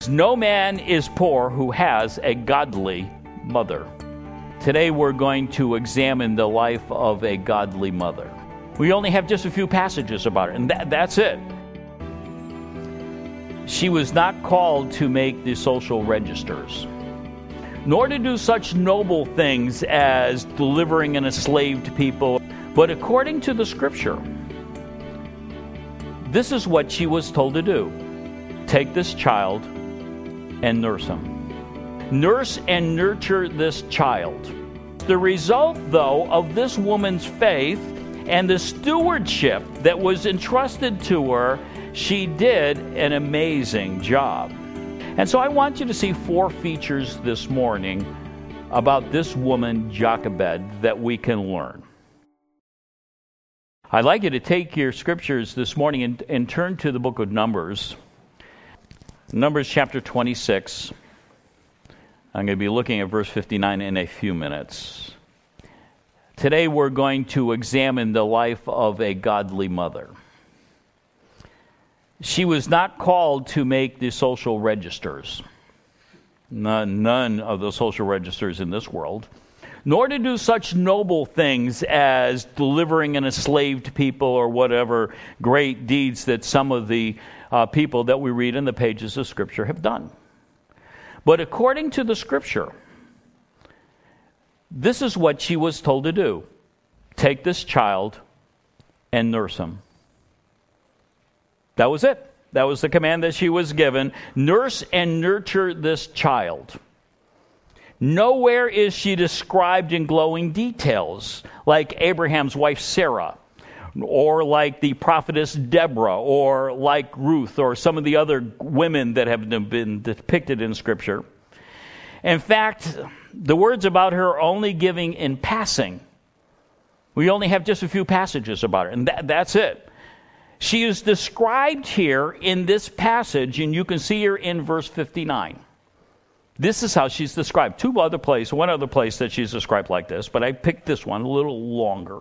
No man is poor who has a godly mother. Today we're going to examine the life of a godly mother. We only have just a few passages about it, and that's it. She was not called to make the social registers, nor to do such noble things as delivering an enslaved people, but according to the Scripture, this is what she was told to do. Take this child and nurse him. Nurse and nurture this child. The result, though, of this woman's faith and the stewardship that was entrusted to her, she did an amazing job. And so I want you to see 4 features this morning about this woman, Jochebed, that we can learn. I'd like you to take your scriptures this morning and turn to the book of Numbers. Numbers chapter 26. I'm going to be looking at verse 59 in a few minutes. Today we're going to examine the life of a godly mother. She was not called to make the social registers. None of the social registers in this world. Nor to do such noble things as delivering an enslaved people or whatever great deeds that some of the people that we read in the pages of Scripture have done. But according to the Scripture, this is what she was told to do. Take this child and nurse him. That was it. That was the command that she was given. Nurse and nurture this child. Nowhere is she described in glowing details, like Abraham's wife Sarah, or like the prophetess Deborah, or like Ruth, or some of the other women that have been depicted in Scripture. In fact, the words about her are only giving in passing. We only have just a few passages about her, and that's it. She is described here in this passage, and you can see her in verse 59. This is how she's described. One other place that she's described like this, but I picked this one a little longer.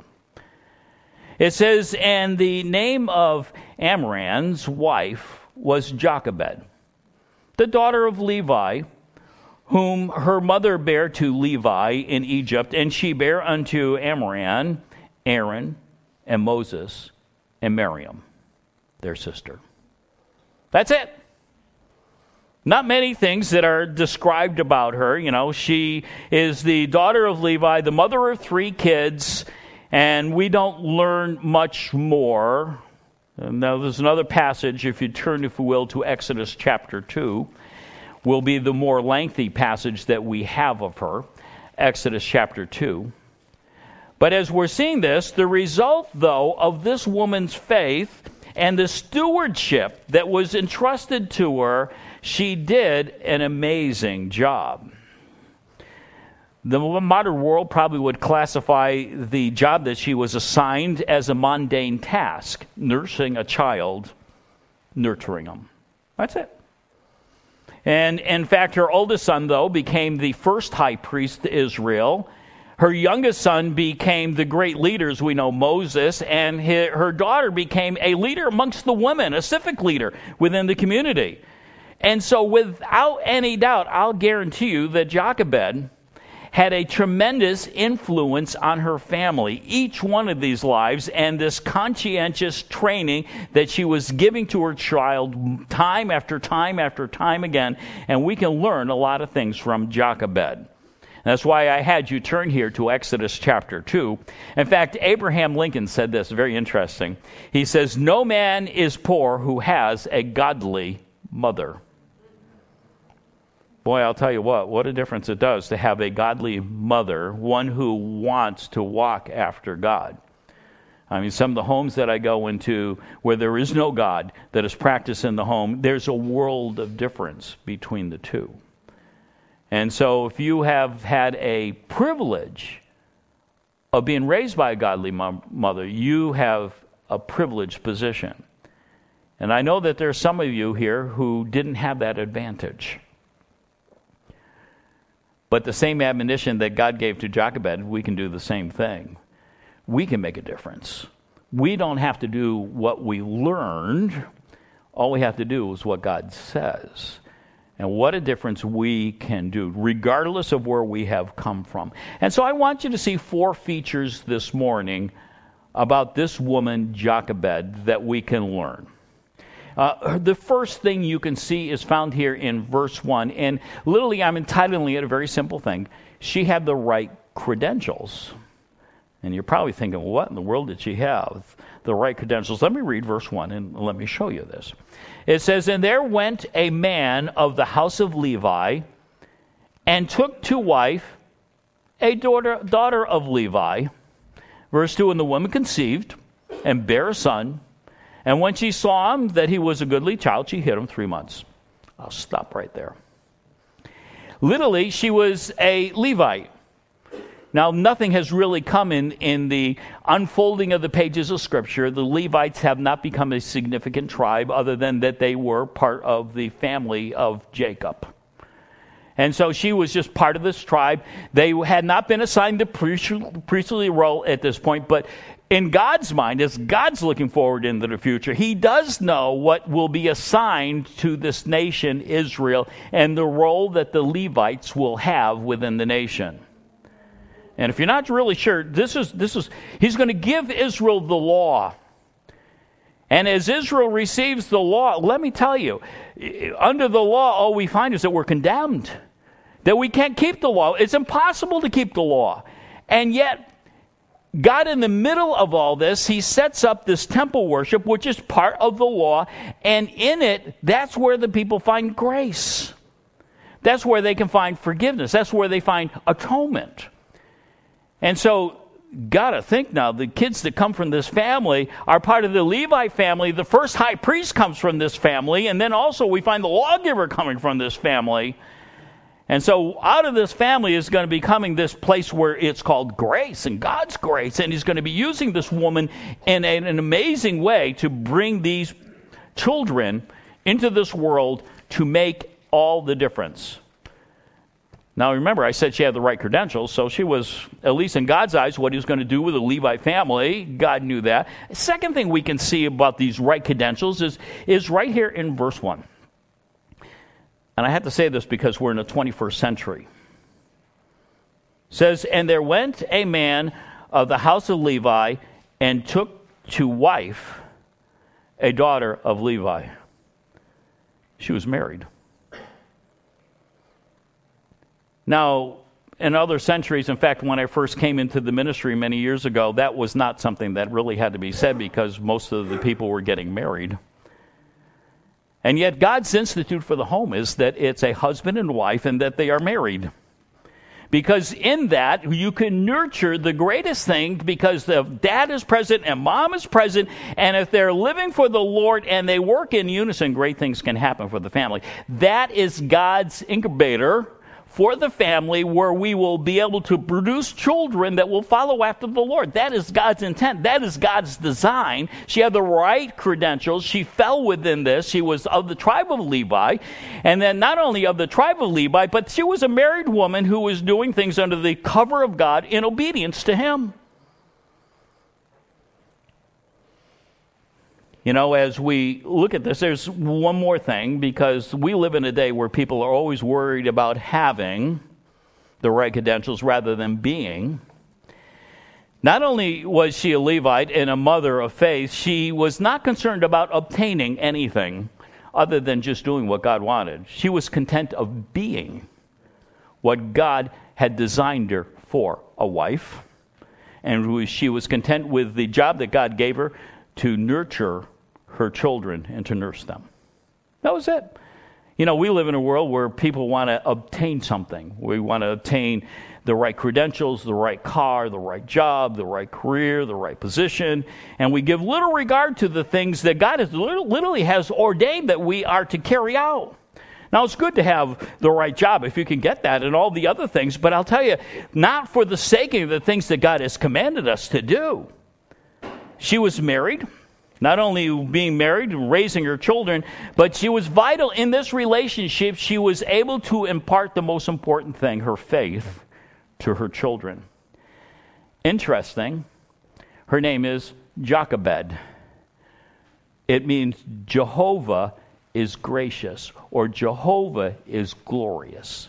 It says, and the name of Amram's wife was Jochebed, the daughter of Levi, whom her mother bare to Levi in Egypt, and she bare unto Amram, Aaron, and Moses, and Miriam, their sister. That's it. Not many things that are described about her. You know, she is the daughter of Levi, the mother of 3 kids, and we don't learn much more. Now, there's another passage, if you turn, if you will, to Exodus chapter 2, will be the more lengthy passage that we have of her, Exodus chapter 2. But as we're seeing this, the result, though, of this woman's faith and the stewardship that was entrusted to her, she did an amazing job. The modern world probably would classify the job that she was assigned as a mundane task, nursing a child, nurturing them. That's it. And in fact, her oldest son, though, became the first high priest to Israel. Her youngest son became the great leaders we know, Moses, and her daughter became a leader amongst the women, a civic leader within the community. And so without any doubt, I'll guarantee you that Jochebed had a tremendous influence on her family, each one of these lives, and this conscientious training that she was giving to her child time after time after time again. And we can learn a lot of things from Jochebed. That's why I had you turn here to Exodus chapter 2. In fact, Abraham Lincoln said this, very interesting. He says, no man is poor who has a godly mother. Boy, I'll tell you what a difference it does to have a godly mother, one who wants to walk after God. I mean, some of the homes that I go into where there is no God that is practiced in the home, there's a world of difference between the two. And so if you have had a privilege of being raised by a godly mother, you have a privileged position. And I know that there are some of you here who didn't have that advantage. But the same admonition that God gave to Jochebed, we can do the same thing. We can make a difference. We don't have to do what we learned. All we have to do is what God says. And what a difference we can do, regardless of where we have come from. And so I want you to see 4 features this morning about this woman, Jochebed, that we can learn. The first thing you can see is found here in verse 1. And literally, I'm entitling it a very simple thing. She had the right credentials. And you're probably thinking, what in the world did she have? The right credentials. Let me read verse 1 and let me show you this. It says, "And there went a man of the house of Levi and took to wife a daughter of Levi." Verse 2, "And the woman conceived and bare a son. And when she saw him that he was a goodly child, she hid him 3 months." I'll stop right there. Literally, she was a Levite. Now, nothing has really come in the unfolding of the pages of Scripture. The Levites have not become a significant tribe other than that they were part of the family of Jacob. And so she was just part of this tribe. They had not been assigned the priestly role at this point, but in God's mind, as God's looking forward into the future, He does know what will be assigned to this nation, Israel, and the role that the Levites will have within the nation. And if you're not really sure, He's going to give Israel the law. And as Israel receives the law, let me tell you, under the law, all we find is that we're condemned. That we can't keep the law. It's impossible to keep the law. And yet, God, in the middle of all this, He sets up this temple worship, which is part of the law. And in it, that's where the people find grace. That's where they can find forgiveness. That's where they find atonement. And so, gotta think now, the kids that come from this family are part of the Levi family. The first high priest comes from this family, and then also we find the lawgiver coming from this family. And so out of this family is going to be coming this place where it's called grace and God's grace. And He's going to be using this woman in an amazing way to bring these children into this world to make all the difference. Now, remember, I said she had the right credentials, so she was, at least in God's eyes, what He was going to do with the Levite family. God knew that. The second thing we can see about these right credentials is right here in verse 1. And I have to say this because we're in the 21st century. It says, "And there went a man of the house of Levi and took to wife a daughter of Levi." She was married. Now, in other centuries, in fact, when I first came into the ministry many years ago, that was not something that really had to be said because most of the people were getting married. And yet God's institute for the home is that it's a husband and wife and that they are married. Because in that, you can nurture the greatest thing because the dad is present and mom is present. And if they're living for the Lord and they work in unison, great things can happen for the family. That is God's incubator for the family where we will be able to produce children that will follow after the Lord. That is God's intent. That is God's design. She had the right credentials. She fell within this. She was of the tribe of Levi. And then not only of the tribe of Levi, but she was a married woman who was doing things under the cover of God in obedience to Him. You know, as we look at this, there's one more thing, because we live in a day where people are always worried about having the right credentials rather than being. Not only was she a Levite and a mother of faith, she was not concerned about obtaining anything other than just doing what God wanted. She was content of being what God had designed her for, a wife. And she was content with the job that God gave her to nurture her children and to nurse them. That was it. You know, we live in a world where people want to obtain something. We want to obtain the right credentials, the right car, the right job, the right career, the right position, and we give little regard to the things that God has literally has ordained that we are to carry out. Now, it's good to have the right job if you can get that and all the other things, but I'll tell you, not for the sake of the things that God has commanded us to do. She was married, not only being married and raising her children, but she was vital in this relationship. She was able to impart the most important thing, her faith, to her children. Interesting, her name is Jochebed. It means Jehovah is gracious, or Jehovah is glorious.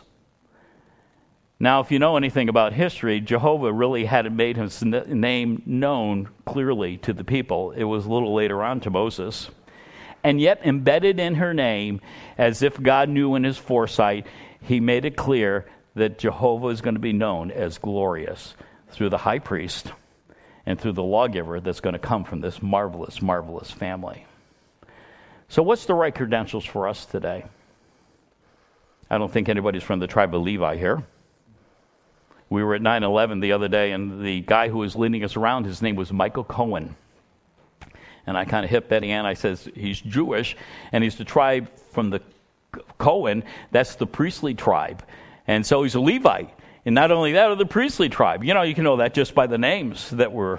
Now, if you know anything about history, Jehovah really hadn't made his name known clearly to the people. It was a little later on to Moses. And yet, embedded in her name, as if God knew in his foresight, he made it clear that Jehovah is going to be known as glorious through the high priest and through the lawgiver that's going to come from this marvelous, marvelous family. So what's the right credentials for us today? I don't think anybody's from the tribe of Levi here. We were at 9/11 the other day, and the guy who was leading us around, his name was Michael Cohen. And I kind of hit Betty Ann. I says, he's Jewish, and he's the tribe from the Cohen. That's the priestly tribe. And so he's a Levite. And not only that, of the priestly tribe. You know, you can know that just by the names that were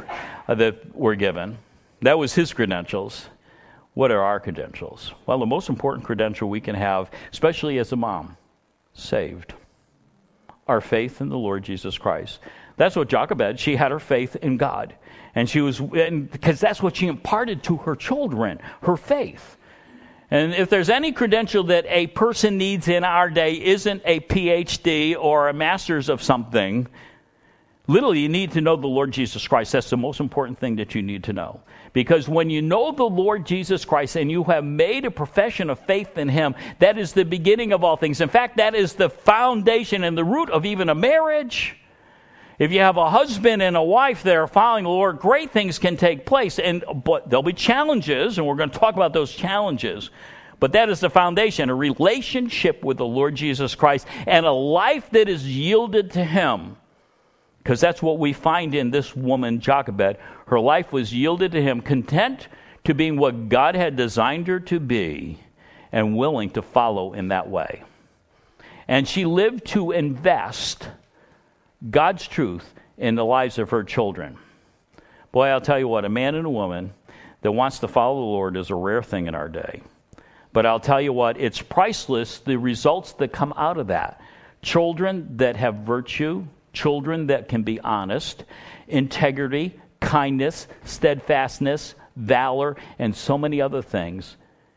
given. That was his credentials. What are our credentials? Well, the most important credential we can have, especially as a mom, saved. Our faith in the Lord Jesus Christ. That's what Jochebed, she had her faith in God. And because that's what she imparted to her children, her faith. And if there's any credential that a person needs in our day, isn't a PhD or a master's of something. Literally, you need to know the Lord Jesus Christ. That's the most important thing that you need to know. Because when you know the Lord Jesus Christ and you have made a profession of faith in him, that is the beginning of all things. In fact, that is the foundation and the root of even a marriage. If you have a husband and a wife that are following the Lord, great things can take place. But there'll be challenges, and we're going to talk about those challenges. But that is the foundation, a relationship with the Lord Jesus Christ and a life that is yielded to him. Because that's what we find in this woman, Jochebed. Her life was yielded to him, content to being what God had designed her to be and willing to follow in that way. And she lived to invest God's truth in the lives of her children. Boy, I'll tell you what, a man and a woman that wants to follow the Lord is a rare thing in our day. But I'll tell you what, it's priceless, the results that come out of that. Children that have virtue, children that can be honest, integrity, kindness, steadfastness, valor, and so many other things,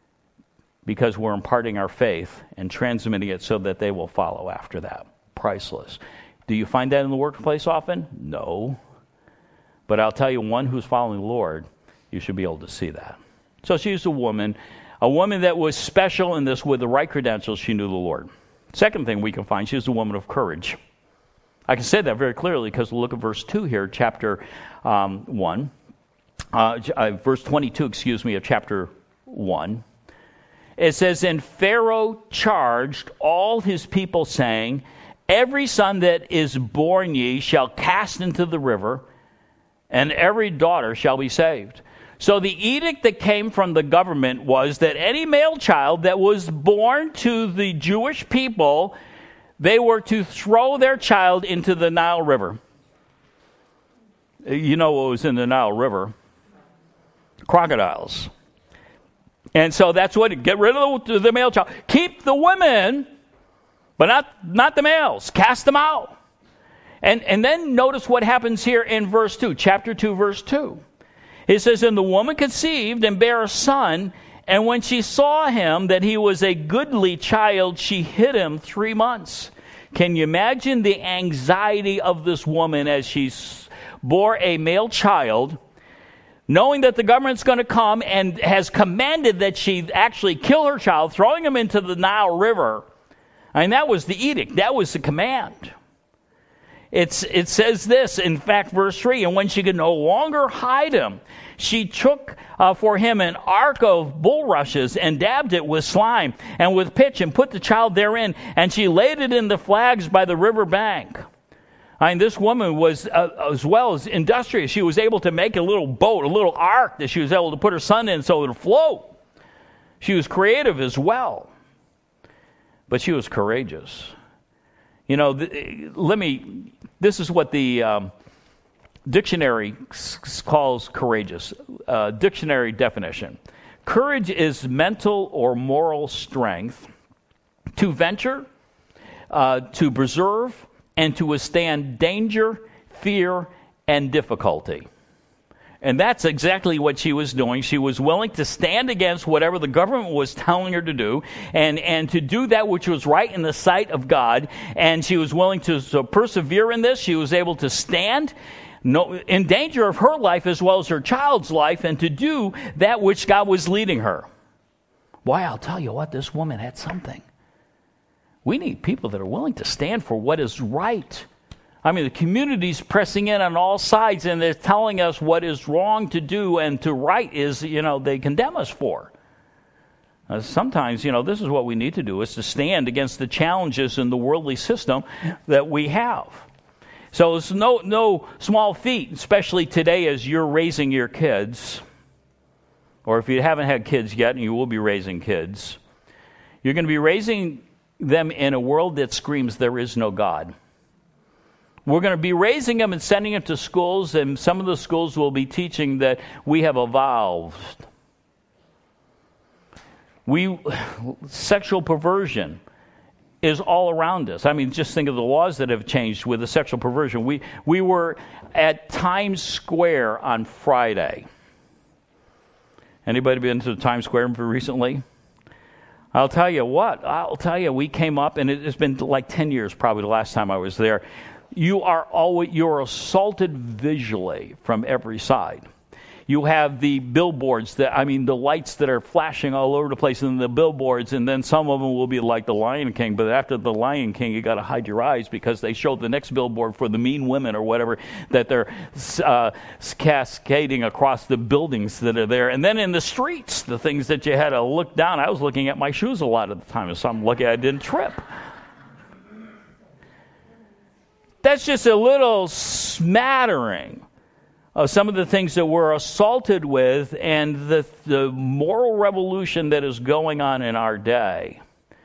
because we're imparting our faith and transmitting it so that they will follow after that. Priceless. Do you find that in the workplace often? No. But I'll tell you, one who's following the Lord, you should be able to see that. So she's a woman that was special in this with the right credentials. She knew the Lord. Second thing we can find, she's a woman of courage. I can say that very clearly because look at verse 2 here, chapter 1. Verse 22, of chapter 1. It says, and Pharaoh charged all his people, saying, every son that is born ye shall cast into the river, and every daughter shall be saved. So the edict that came from the government was that any male child that was born to the Jewish people, they were to throw their child into the Nile River. You know what was in the Nile River? Crocodiles. And so that's what, get rid of the male child. Keep the women, but not the males. Cast them out. And then notice what happens here in verse 2, chapter 2, verse 2. It says, and the woman conceived and bare a son, and when she saw him, that he was a goodly child, she hid him 3 months. Can you imagine the anxiety of this woman as she bore a male child, knowing that the government's going to come and has commanded that she actually kill her child, throwing him into the Nile River? I mean, that was the edict. That was the command. It says this, in fact, verse 3, and when she could no longer hide him, she took for him an ark of bulrushes and dabbed it with slime and with pitch and put the child therein, and she laid it in the flags by the river bank. I mean, this woman was, as well as industrious, she was able to make a little boat, a little ark that she was able to put her son in so it would float. She was creative as well. But she was courageous. You know, this is what the dictionary calls courageous. Dictionary definition. Courage is mental or moral strength to venture, to preserve, and to withstand danger, fear, and difficulty. And that's exactly what she was doing. She was willing to stand against whatever the government was telling her to do, and to do that which was right in the sight of God. And she was willing to persevere in this. She was able to stand in danger of her life as well as her child's life, and to do that which God was leading her. Boy, I'll tell you what, this woman had something. We need people that are willing to stand for what is right. I mean, the community's pressing in on all sides, and they're telling us what is wrong to do and to right is, they condemn us for. Sometimes, this is what we need to do, is to stand against the challenges in the worldly system that we have. So it's no small feat, especially today as you're raising your kids, or if you haven't had kids yet and you will be raising kids. You're going to be raising them in a world that screams there is no God. We're going to be raising them and sending them to schools, and some of the schools will be teaching that we have evolved. Sexual perversion is all around us. I mean, just think of the laws that have changed with the sexual perversion. We were at Times Square on Friday. Anybody been to Times Square recently? I'll tell you, we came up, and it's been like 10 years probably the last time I was there. You're assaulted visually from every side. You have the billboards, the lights that are flashing all over the place, and the billboards, and then some of them will be like the Lion King, but after the Lion King, you got to hide your eyes because they show the next billboard for the mean women or whatever that they're cascading across the buildings that are there. And then in the streets, the things that you had to look down. I was looking at my shoes a lot of the time, so I'm lucky I didn't trip. That's just a little smattering of some of the things that we're assaulted with and the moral revolution that is going on in our day.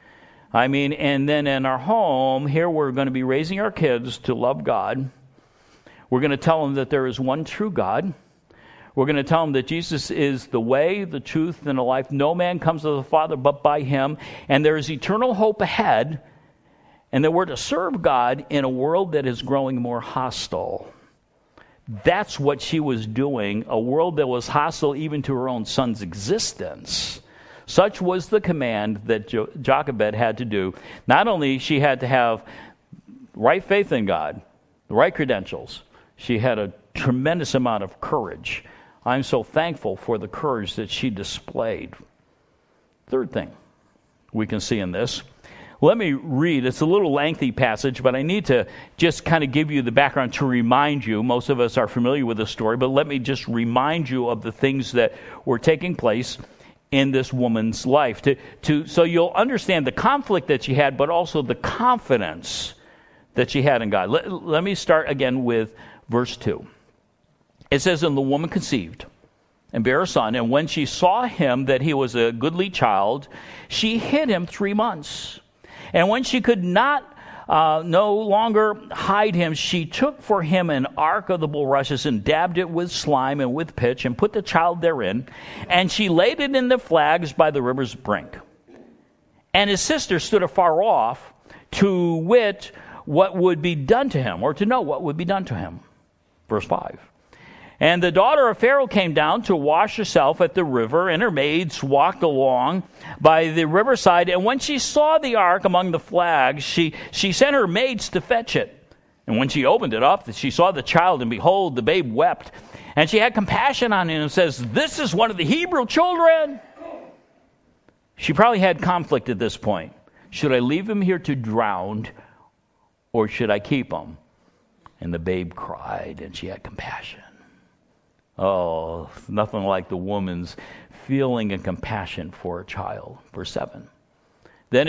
And then in our home, here we're going to be raising our kids to love God. We're going to tell them that there is one true God. We're going to tell them that Jesus is the way, the truth, and the life. No man comes to the Father but by him. And there is eternal hope ahead. And that we're to serve God in a world that is growing more hostile. That's what she was doing, a world that was hostile even to her own son's existence. Such was the command that Jochebed had to do. Not only she had to have right faith in God, the right credentials, she had a tremendous amount of courage. I'm so thankful for the courage that she displayed. Third thing we can see in this. Let me read. It's a little lengthy passage, but I need to just kind of give you the background to remind you. Most of us are familiar with the story, but let me just remind you of the things that were taking place in this woman's life, so you'll understand the conflict that she had, but also the confidence that she had in God. Let me start again with verse 2. It says, "And the woman conceived and bare a son, and when she saw him that he was a goodly child, she hid him 3 months. And when she could no longer hide him, she took for him an ark of the bulrushes and dabbed it with slime and with pitch and put the child therein. And she laid it in the flags by the river's brink. And his sister stood afar off to wit what would be done to him, or to know what would be done to him." Verse 5. "And the daughter of Pharaoh came down to wash herself at the river, and her maids walked along by the riverside. And when she saw the ark among the flags, she sent her maids to fetch it. And when she opened it up, she saw the child, and behold, the babe wept. And she had compassion on him and says, 'This is one of the Hebrew children.'" She probably had conflict at this point. Should I leave him here to drown, or should I keep him? And the babe cried, and she had compassion. Oh, nothing like the woman's feeling and compassion for a child. Verse 7. Then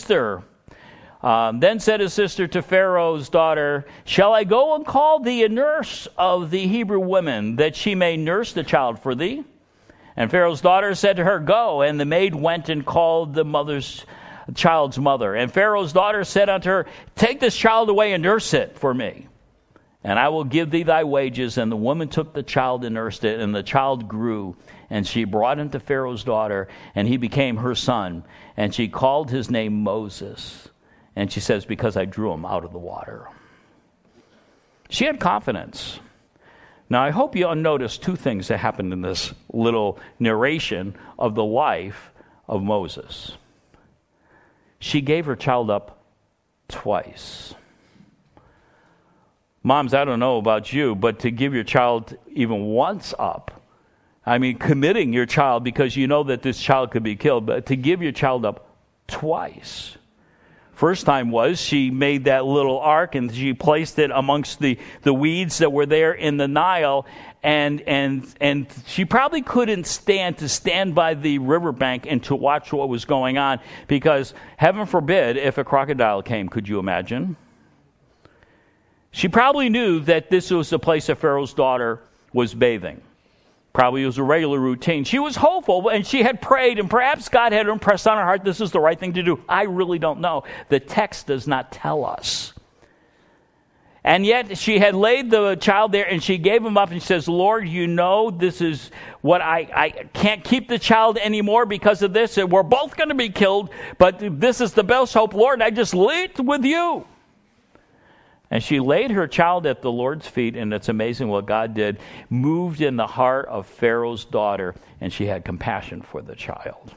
said his sister to Pharaoh's daughter, "Shall I go and call thee a nurse of the Hebrew women, that she may nurse the child for thee?" And Pharaoh's daughter said to her, "Go." And the maid went and called the child's mother. And Pharaoh's daughter said unto her, "Take this child away and nurse it for me, and I will give thee thy wages." And the woman took the child and nursed it, and the child grew. And she brought him to Pharaoh's daughter, and he became her son. And she called his name Moses. And she says, "Because I drew him out of the water." She had confidence. Now, I hope you'll notice two things that happened in this little narration of the life of Moses. She gave her child up twice. Moms, I don't know about you, but to give your child even once up, I mean, committing your child because you know that this child could be killed, but to give your child up twice. First time was she made that little ark and she placed it amongst the weeds that were there in the Nile, and she probably couldn't stand by the riverbank and to watch what was going on, because heaven forbid if a crocodile came. Could you imagine? She probably knew that this was the place that Pharaoh's daughter was bathing. Probably was a regular routine. She was hopeful, and she had prayed, and perhaps God had impressed on her heart this is the right thing to do. I really don't know. The text does not tell us. And yet she had laid the child there, and she gave him up, and she says, Lord, you know this is what I can't keep the child anymore because of this, and we're both going to be killed, but this is the best hope. Lord, I just lay it with you. And she laid her child at the Lord's feet, and it's amazing what God did. Moved in the heart of Pharaoh's daughter, and she had compassion for the child.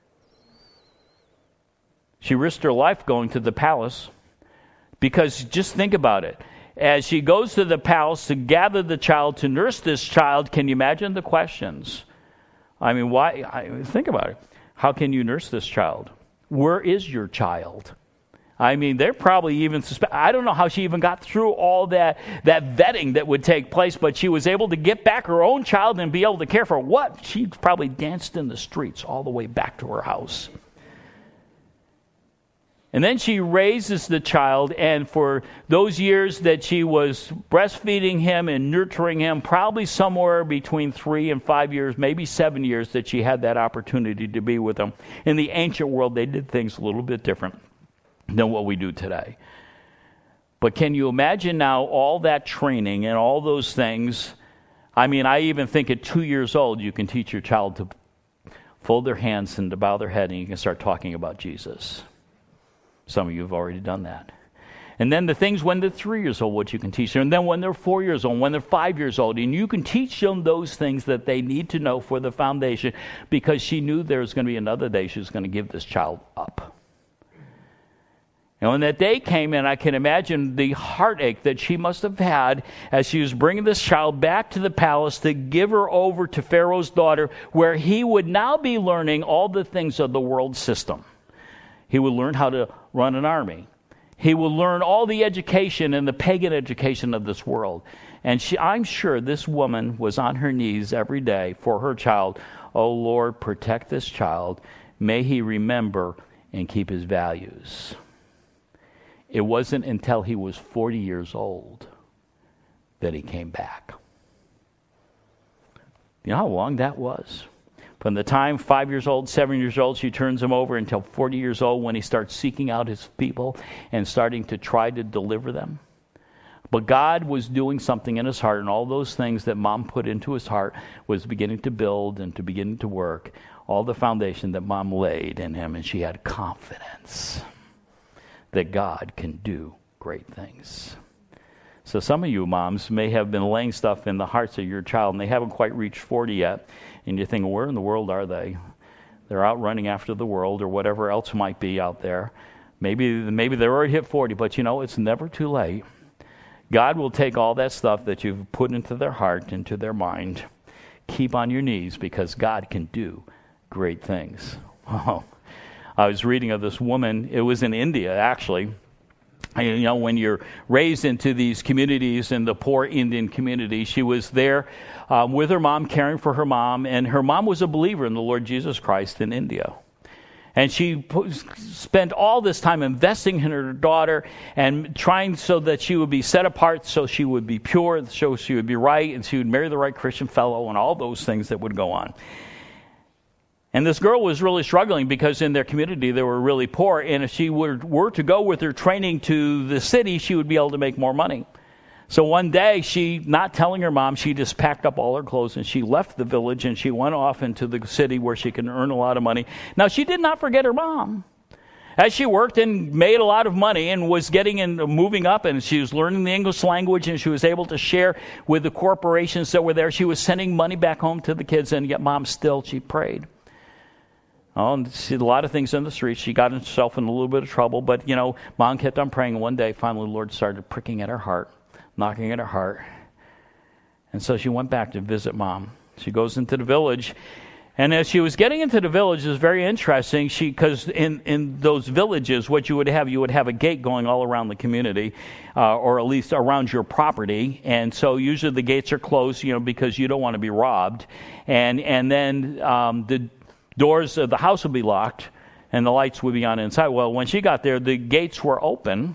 She risked her life going to the palace, because just think about it. As she goes to the palace to gather the child, to nurse this child, can you imagine the questions? I mean, think about it. How can you nurse this child? Where is your child? I mean, they're probably even I don't know how she even got through all that vetting that would take place, but she was able to get back her own child and be able to care for what? She probably danced in the streets all the way back to her house. And then she raises the child, and for those years that she was breastfeeding him and nurturing him, probably somewhere between 3 and 5 years, maybe 7 years that she had that opportunity to be with him. In the ancient world, they did things a little bit different than what we do today. But can you imagine now all that training and all those things? I mean, I even think at 2 years old, you can teach your child to fold their hands and to bow their head, and you can start talking about Jesus. Some of you have already done that. And then the things when they're 3 years old, what you can teach them. And then when they're 4 years old, when they're 5 years old, and you can teach them those things that they need to know for the foundation, because she knew there was going to be another day she was going to give this child up. And when that day came in, I can imagine the heartache that she must have had as she was bringing this child back to the palace to give her over to Pharaoh's daughter, where he would now be learning all the things of the world system. He would learn how to run an army. He would learn all the education and the pagan education of this world. And I'm sure this woman was on her knees every day for her child. Oh, Lord, protect this child. May he remember and keep his values. It wasn't until he was 40 years old that he came back. You know how long that was? From the time 5 years old, 7 years old, she turns him over until 40 years old when he starts seeking out his people and starting to try to deliver them. But God was doing something in his heart, and all those things that Mom put into his heart was beginning to build and to beginning to work. All the foundation that Mom laid in him, and she had confidence that God can do great things. So some of you moms may have been laying stuff in the hearts of your child, and they haven't quite reached 40 yet, and you're thinking, where in the world are they? They're out running after the world or whatever else might be out there. Maybe they're already hit 40, but you know, it's never too late. God will take all that stuff that you've put into their heart, into their mind. Keep on your knees, because God can do great things. Oh. I was reading of this woman. It was in India, actually. You know, when you're raised into these communities, in the poor Indian community, she was there with her mom, caring for her mom, and her mom was a believer in the Lord Jesus Christ in India. And she spent all this time investing in her daughter and trying so that she would be set apart, so she would be pure, so she would be right, and she would marry the right Christian fellow, and all those things that would go on. And this girl was really struggling because in their community they were really poor, and if she were to go with her training to the city, she would be able to make more money. So one day, she, not telling her mom, she just packed up all her clothes and she left the village and she went off into the city where she could earn a lot of money. Now, she did not forget her mom. As she worked and made a lot of money and was getting and moving up, and she was learning the English language, and she was able to share with the corporations that were there, she was sending money back home to the kids, and yet Mom still, she prayed. Oh, and she did a lot of things in the streets. She got herself in a little bit of trouble, but, Mom kept on praying. One day, finally, the Lord started pricking at her heart, knocking at her heart. And so she went back to visit Mom. She goes into the village, and as she was getting into the village, it was very interesting, because in those villages, what you would have a gate going all around the community, or at least around your property, and so usually the gates are closed, because you don't want to be robbed, and then the doors of the house would be locked, and the lights would be on inside. Well, when she got there, the gates were open,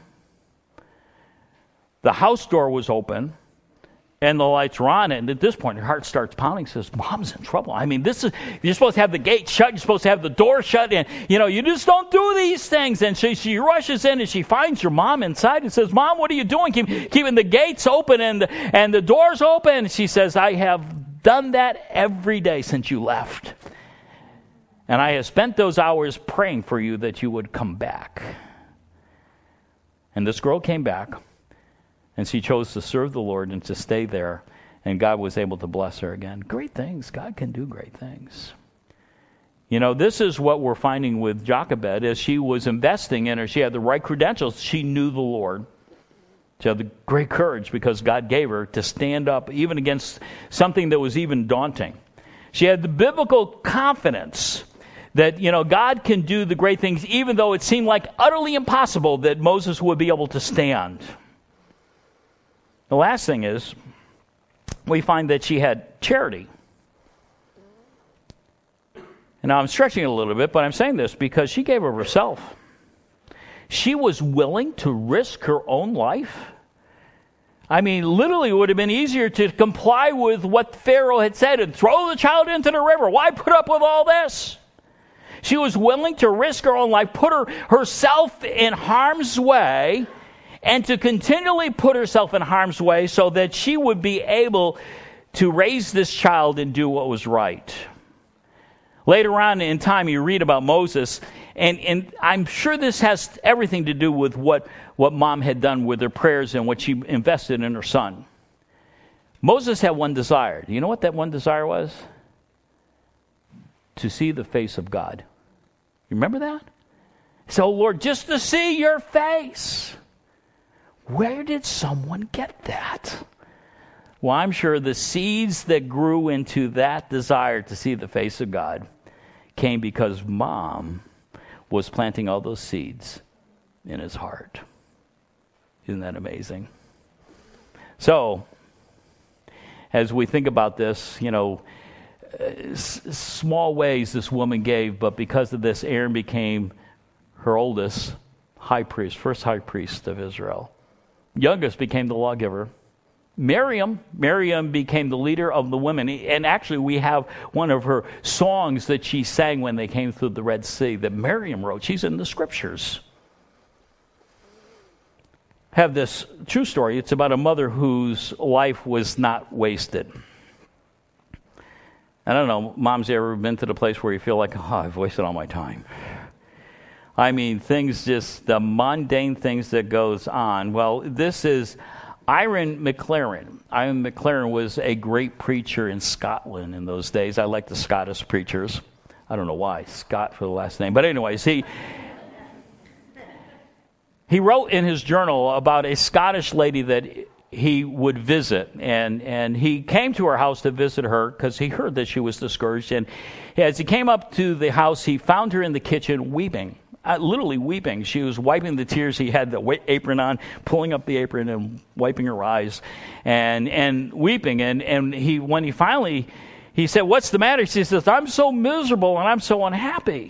the house door was open, and the lights were on, and at this point, her heart starts pounding. Says, "Mom's in trouble. I mean, you're supposed to have the gate shut. You're supposed to have the door shut, and you just don't do these things." And she rushes in, and she finds her mom inside, and says, "Mom, what are you doing? Keeping the gates open and the doors open?" And she says, "I have done that every day since you left, and I have spent those hours praying for you that you would come back." And this girl came back. And she chose to serve the Lord and to stay there. And God was able to bless her again. Great things. God can do great things. This is what we're finding with Jochebed. As she was investing in her, she had the right credentials. She knew the Lord. She had the great courage because God gave her to stand up even against something that was even daunting. She had the biblical confidence that, God can do the great things even though it seemed like utterly impossible that Moses would be able to stand. The last thing is, we find that she had charity. And now I'm stretching it a little bit, but I'm saying this because she gave of herself. She was willing to risk her own life. I mean, literally it would have been easier to comply with what Pharaoh had said and throw the child into the river. Why put up with all this? She was willing to risk her own life, put herself in harm's way, and to continually put herself in harm's way so that she would be able to raise this child and do what was right. Later on in time, you read about Moses, and I'm sure this has everything to do with what Mom had done with her prayers and what she invested in her son. Moses had one desire. Do you know what that one desire was? To see the face of God. You remember that? So, Lord, just to see your face. Where did someone get that? Well, I'm sure the seeds that grew into that desire to see the face of God came because Mom was planting all those seeds in his heart. Isn't that amazing? So, as we think about this, small ways this woman gave, but because of this, Aaron became her oldest high priest, first high priest of Israel. Youngest became the lawgiver. Miriam became the leader of the women. And actually, we have one of her songs that she sang when they came through the Red Sea that Miriam wrote. She's in the scriptures. I have this true story. It's about a mother whose life was not wasted. I don't know, moms, ever been to the place where you feel like, I've wasted all my time? I mean, the mundane things that goes on. Well, this is Iron McLaren. Iron McLaren was a great preacher in Scotland in those days. I like the Scottish preachers. I don't know why, Scott for the last name. But anyways, he wrote in his journal about a Scottish lady that he would visit. And he came to her house to visit her because he heard that she was discouraged. And as he came up to the house, he found her in the kitchen weeping. Literally weeping. She was wiping the tears. He had the apron on, pulling up the apron and wiping her eyes and weeping. And when he finally said, "What's the matter?" She says, "I'm so miserable and I'm so unhappy."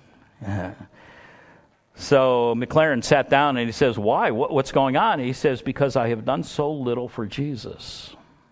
So McLaren sat down and he says, "Why? What's going on?" He says, "Because I have done so little for Jesus."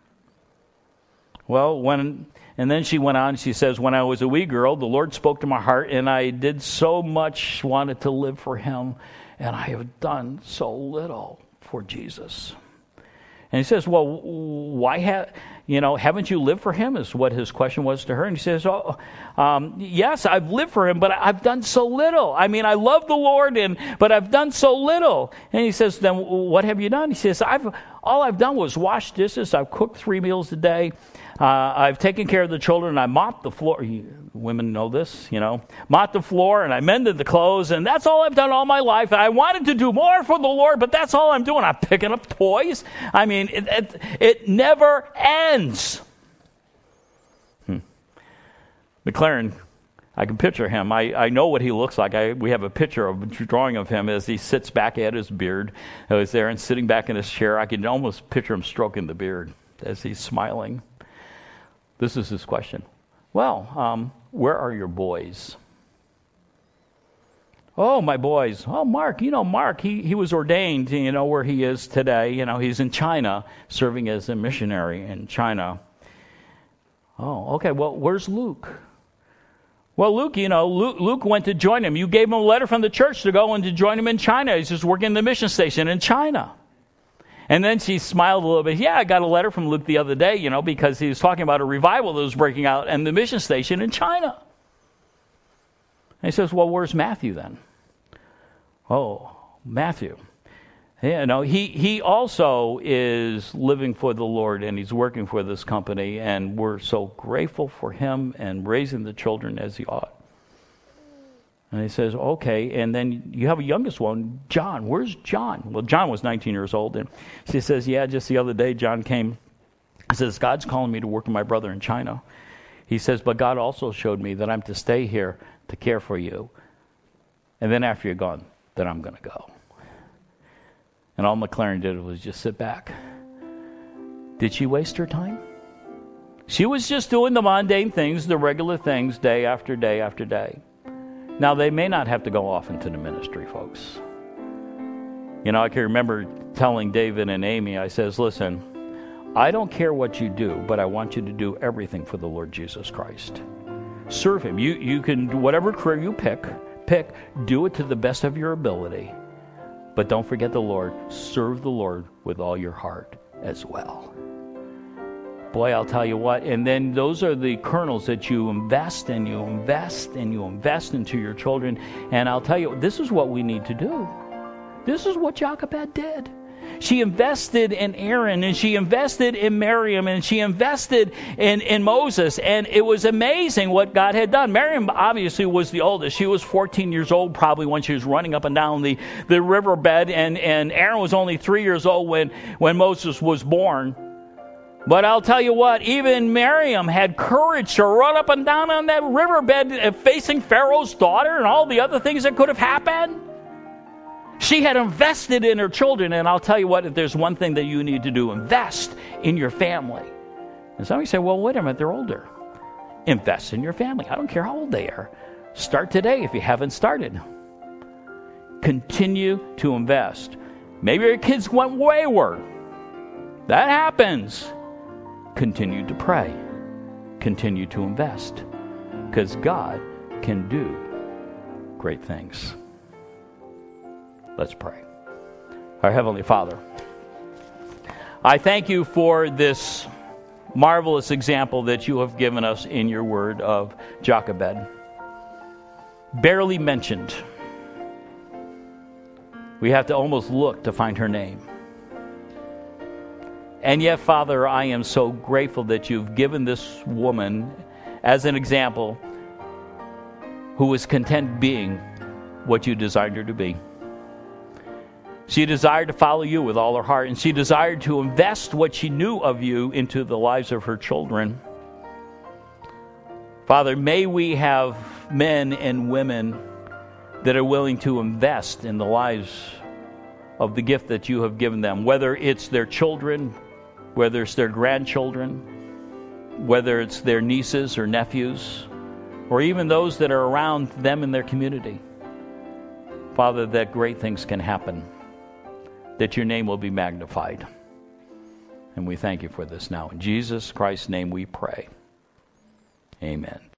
Well, and then she went on, she says, "When I was a wee girl, the Lord spoke to my heart, and I did so much, wanted to live for him, and I have done so little for Jesus." And he says, "Well, why haven't you lived for him, is what his question was to her. And he says, yes, I've lived for him, but I've done so little. I mean, I love the Lord, but I've done so little. And he says, then what have you done? He says, all I've done was wash dishes. I've cooked 3 meals a day. I've taken care of the children. I mopped the floor. Women know this, mopped the floor, and I mended the clothes, and that's all I've done all my life. I wanted to do more for the Lord, but that's all I'm doing. I'm picking up toys. I mean, it never ends. McLaren, I can picture him. I know what he looks like. We have a drawing of him as he sits back at his beard. I was there and sitting back in his chair. I can almost picture him stroking the beard as he's smiling. This is his question. Well, where are your boys? Oh, my boys. Oh, Mark, Mark, he was ordained, where he is today. He's in China, serving as a missionary in China. Oh, okay, well, where's Luke? Well, Luke, Luke went to join him. You gave him a letter from the church to go and to join him in China. He's just working in the mission station in China. And then she smiled a little bit. Yeah, I got a letter from Luke the other day, because he was talking about a revival that was breaking out in the mission station in China. And he says, well, where's Matthew then? Oh, Matthew. He also is living for the Lord, and he's working for this company, and we're so grateful for him and raising the children as he ought. And he says, okay, and then you have a youngest one, John. Where's John? Well, John was 19 years old, and she says, yeah, just the other day John came. He says, God's calling me to work with my brother in China. He says, but God also showed me that I'm to stay here to care for you. And then after you're gone, then I'm going to go. And all McLaren did was just sit back. Did she waste her time? She was just doing the mundane things, the regular things, day after day after day. Now, they may not have to go off into the ministry, folks. I can remember telling David and Amy, I says, listen, I don't care what you do, but I want you to do everything for the Lord Jesus Christ. Serve him. You can do whatever career you pick, do it to the best of your ability. But don't forget the Lord. Serve the Lord with all your heart as well. Boy, I'll tell you what. And then those are the kernels that you invest and you invest and you invest into your children. And I'll tell you, this is what we need to do. This is what Jochebed did. She invested in Aaron, and she invested in Miriam, and she invested in Moses. And it was amazing what God had done. Miriam obviously was the oldest. She was 14 years old probably when she was running up and down the riverbed. And Aaron was only 3 years old when Moses was born. But I'll tell you what, even Miriam had courage to run up and down on that riverbed facing Pharaoh's daughter and all the other things that could have happened. She had invested in her children, and I'll tell you what, if there's one thing that you need to do, invest in your family. And somebody say, well, wait a minute, they're older. Invest in your family. I don't care how old they are. Start today if you haven't started. Continue to invest. Maybe your kids went wayward. That happens. Continue to pray. Continue to invest. Because God can do great things. Let's pray. Our Heavenly Father, I thank you for this marvelous example that you have given us in your word of Jochebed. Barely mentioned. We have to almost look to find her name. And yet, Father, I am so grateful that you've given this woman as an example who was content being what you designed her to be. She desired to follow you with all her heart, and she desired to invest what she knew of you into the lives of her children. Father, may we have men and women that are willing to invest in the lives of the gift that you have given them, whether it's their children, whether it's their grandchildren, whether it's their nieces or nephews, or even those that are around them in their community. Father, that great things can happen, that your name will be magnified. And we thank you for this now. In Jesus Christ's name we pray. Amen.